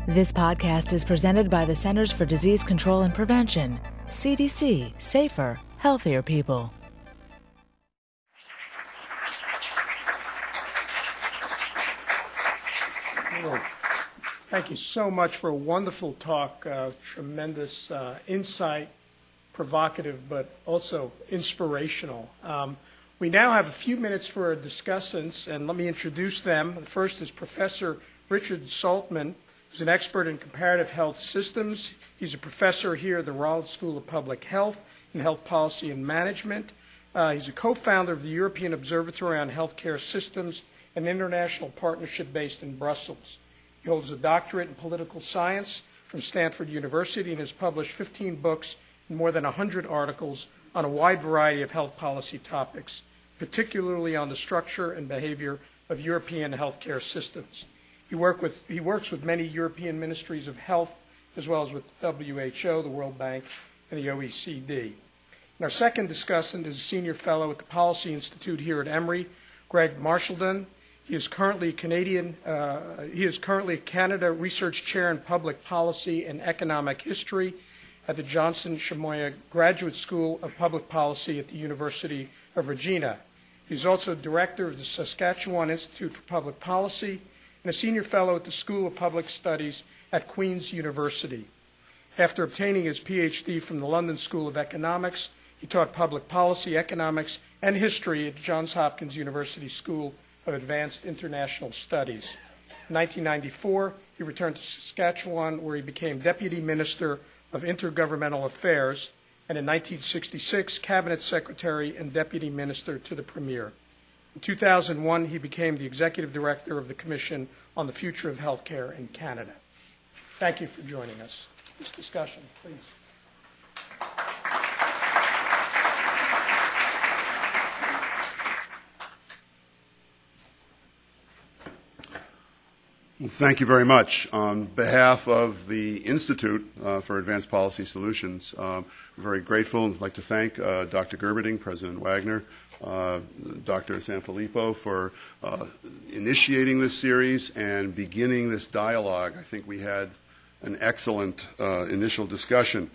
This podcast is presented by the Centers for Disease Control and Prevention. CDC, safer, healthier people. Thank you so much for a wonderful talk, tremendous insight, provocative, but also inspirational. We now have a few minutes for our discussants, and let me introduce them. The first is Professor Richard Saltman, who's an expert in comparative health systems. He's a professor here at the Rollins School of Public Health and Health Policy and Management. He's a co-founder of the European Observatory on Healthcare Systems, an international partnership based in Brussels. He holds a doctorate in political science from Stanford University and has published 15 books and more than 100 articles on a wide variety of health policy topics, particularly on the structure and behavior of European healthcare systems. He works with many European ministries of health, as well as with WHO, the World Bank, and the OECD. And our second discussant is a senior fellow at the Policy Institute here at Emory, Greg Marchildon. He is currently a Canada Research Chair in Public Policy and Economic History at the Johnson Chamoy Graduate School of Public Policy at the University of Regina. He's also director of the Saskatchewan Institute for Public Policy and a senior fellow at the School of Public Studies at Queen's University. After obtaining his PhD from the London School of Economics, he taught public policy, economics, and history at Johns Hopkins University School of Advanced International Studies. In 1994, he returned to Saskatchewan, where he became Deputy Minister of Intergovernmental Affairs, and in 1966, Cabinet Secretary and Deputy Minister to the Premier. In 2001, he became the Executive Director of the Commission on the Future of Healthcare in Canada. Thank you for joining us. This discussion, please. Thank you very much. On behalf of the Institute for Advanced Policy Solutions, we're very grateful and would like to thank Dr. Gerberding, President Wagner, Dr. Sanfilippo for initiating this series and beginning this dialogue. I think we had an excellent initial discussion.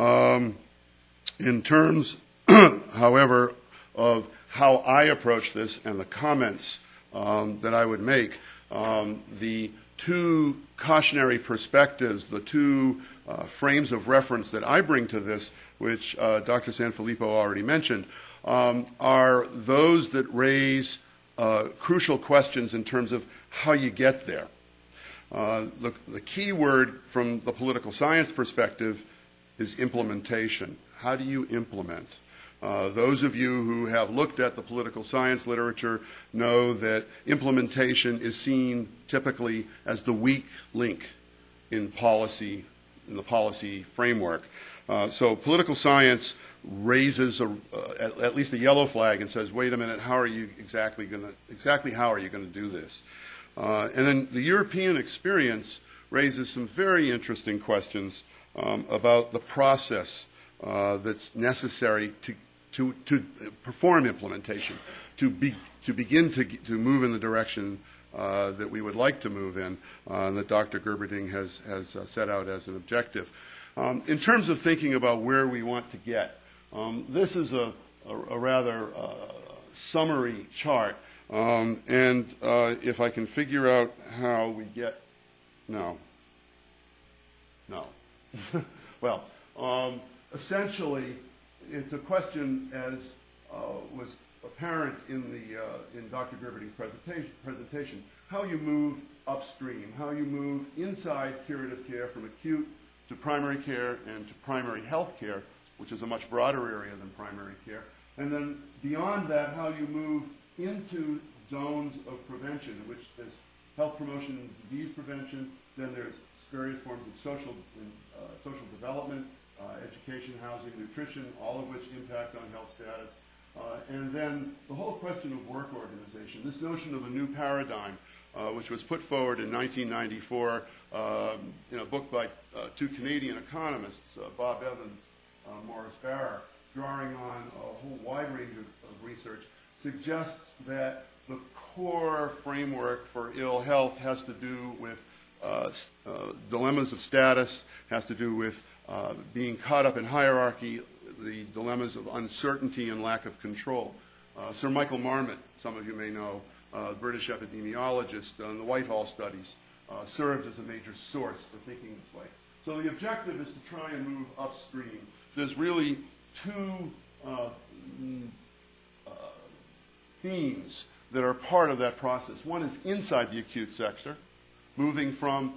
In terms, however, of how I approach this and the comments that I would make, the two cautionary perspectives, the two frames of reference that I bring to this, which Dr. Sanfilippo already mentioned, are those that raise crucial questions in terms of how you get there. The key word from the political science perspective is implementation. How do you implement? Those of you who have looked at the political science literature know that implementation is seen typically as the weak link in policy, in the policy framework. So political science raises at least a yellow flag and says, wait a minute, how are you exactly how are you going to do this? And then the European experience raises some very interesting questions about the process that's necessary to perform implementation, to begin to move in the direction that we would like to move in, that Dr. Gerberding has set out as an objective. In terms of thinking about where we want to get, this is a rather summary chart, and if I can figure out how we get, no. Well, essentially, it's a question, as was apparent in Dr. Gerberding's presentation, how you move upstream, how you move inside curative care from acute to primary care and to primary health care, which is a much broader area than primary care, and then beyond that, how you move into zones of prevention, in which there's health promotion and disease prevention, then there's various forms of social development, education, housing, nutrition, all of which impact on health status. And then the whole question of work organization, this notion of a new paradigm, which was put forward in 1994 in a book by two Canadian economists, Bob Evans, Morris Barra, drawing on a whole wide range of research, suggests that the core framework for ill health has to do with dilemmas of status, has to do with being caught up in hierarchy, the dilemmas of uncertainty and lack of control. Sir Michael Marmot, some of you may know, British epidemiologist on the Whitehall studies, served as a major source for thinking this way. So the objective is to try and move upstream. There's really two themes that are part of that process. One is inside the acute sector, moving from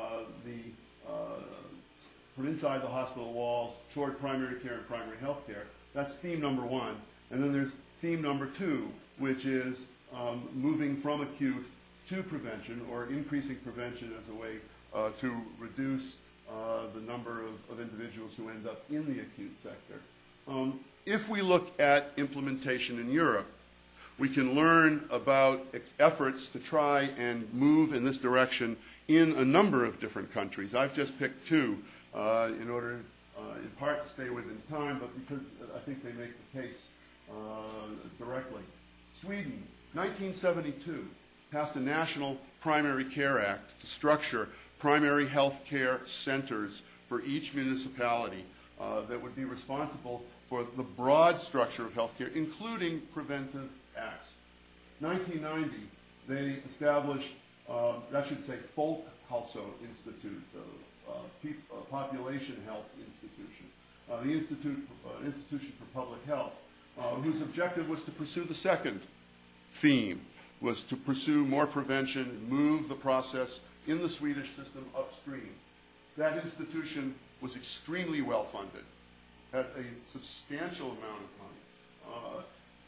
inside the hospital walls toward primary care and primary health care. That's theme number one. And then there's theme number two, which is moving from acute to prevention, or increasing prevention as a way to reduce the number of individuals who end up in the acute sector. If we look at implementation in Europe, we can learn about efforts to try and move in this direction in a number of different countries. I've just picked two in order, in part, to stay within time, but because I think they make the case directly. Sweden, 1972, passed a National Primary Care Act to structure primary health care centers for each municipality that would be responsible for the broad structure of health care, including preventive acts. 1990, they established, I should say, Folkhälso Institute, Population Health Institution, the Institution for Public Health, whose objective was to pursue the second theme, was to pursue more prevention and move the process in the Swedish system upstream. That institution was extremely well funded, had a substantial amount of money.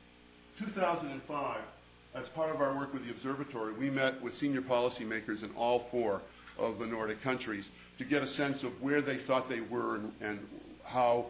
2005, as part of our work with the observatory, we met with senior policymakers in all four of the Nordic countries to get a sense of where they thought they were and how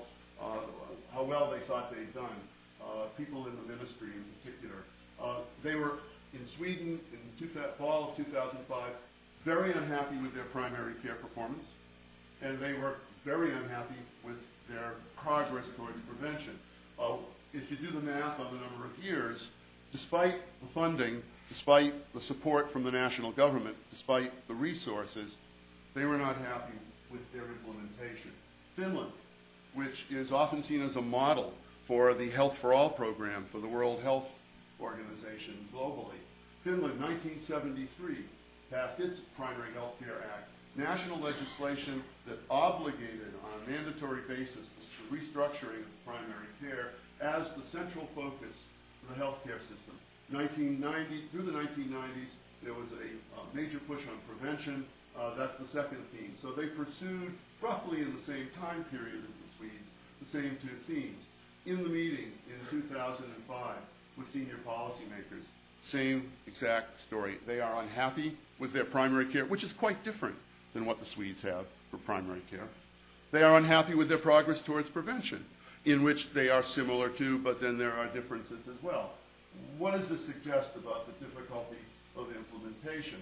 well they thought they'd done. People in the ministry in particular. They were in Sweden in fall of 2005 very unhappy with their primary care performance, and they were very unhappy with their progress towards prevention. If you do the math on the number of years, despite the funding, despite the support from the national government, despite the resources, they were not happy with their implementation. Finland, which is often seen as a model for the Health for All program for the World Health Organization globally. Finland, 1973, passed its Primary Health Care Act, national legislation that obligated on a mandatory basis the restructuring of primary care as the central focus of the healthcare system. 1990, through the 1990s, there was a major push on prevention. That's the second theme. So they pursued, roughly in the same time period as the Swedes, the same two themes. In the meeting in 2005 with senior policymakers, same exact story. They are unhappy with their primary care, which is quite different than what the Swedes have for primary care. They are unhappy with their progress towards prevention, in which they are similar to, but then there are differences as well. What does this suggest about the difficulty of implementation?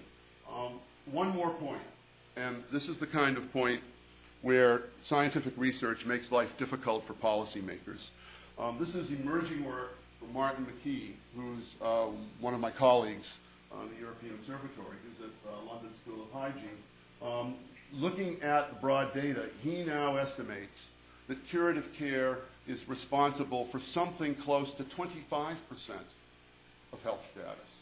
One more point, and this is the kind of point where scientific research makes life difficult for policymakers. This is emerging work from Martin McKee, who's one of my colleagues on the European Observatory, who's at London School of Hygiene. Looking at the broad data, he now estimates that curative care is responsible for something close to 25% of health status.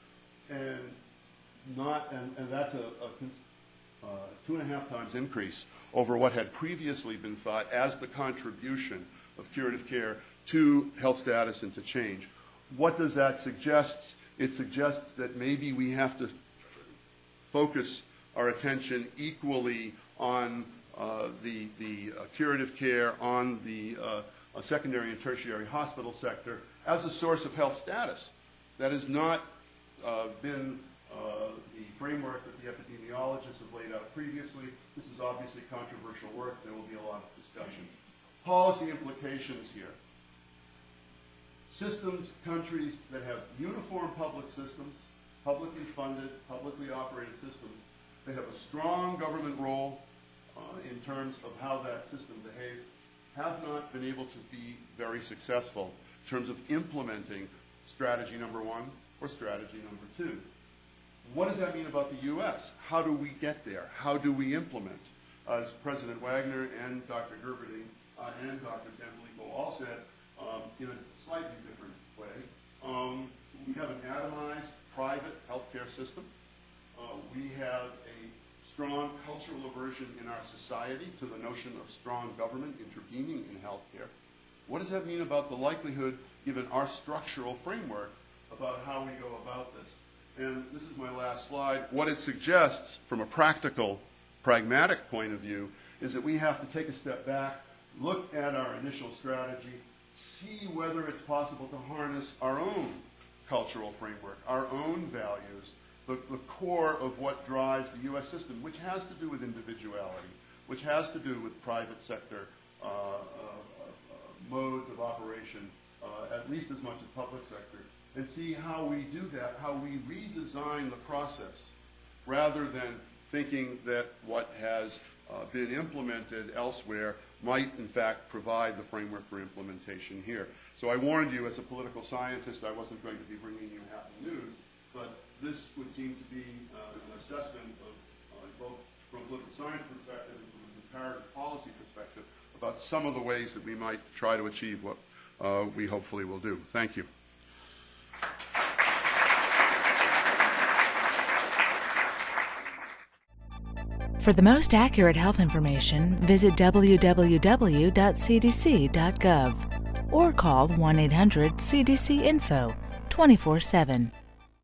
And that's a 2.5 times increase over what had previously been thought as the contribution of curative care to health status and to change. What does that suggest? It suggests that maybe we have to focus our attention equally on the curative care, on the secondary and tertiary hospital sector as a source of health status. That has not been the framework that the epidemiologists have laid out previously. This is obviously controversial work. There will be a lot of discussion. Policy implications here. Systems, countries that have uniform public systems, publicly funded, publicly operated systems, they have a strong government role in terms of how that system behaves, have not been able to be very successful in terms of implementing strategy number one or strategy number two. what does that mean about the U.S.? How do we get there? How do we implement? As President Wagner and Dr. Gerberding and Dr. Sanfilippo all said, in a slightly different way, we have an atomized private healthcare system. We have a strong cultural aversion in our society to the notion of strong government intervening in healthcare. What does that mean about the likelihood, given our structural framework, about how we go about this? And this is my last slide. What it suggests from a practical, pragmatic point of view is that we have to take a step back, look at our initial strategy, see whether it's possible to harness our own cultural framework, our own values, the core of what drives the U.S. system, which has to do with individuality, which has to do with private sector modes of operation, at least as much as public sector, and see how we do that, how we redesign the process, rather than thinking that what has been implemented elsewhere might, in fact, provide the framework for implementation here. So I warned you, as a political scientist, I wasn't going to be bringing you happy news, but this would seem to be an assessment of both from a political science perspective and from a comparative policy perspective about some of the ways that we might try to achieve what we hopefully will do. Thank you. For the most accurate health information, visit www.cdc.gov or call 1-800-CDC-INFO 24/7.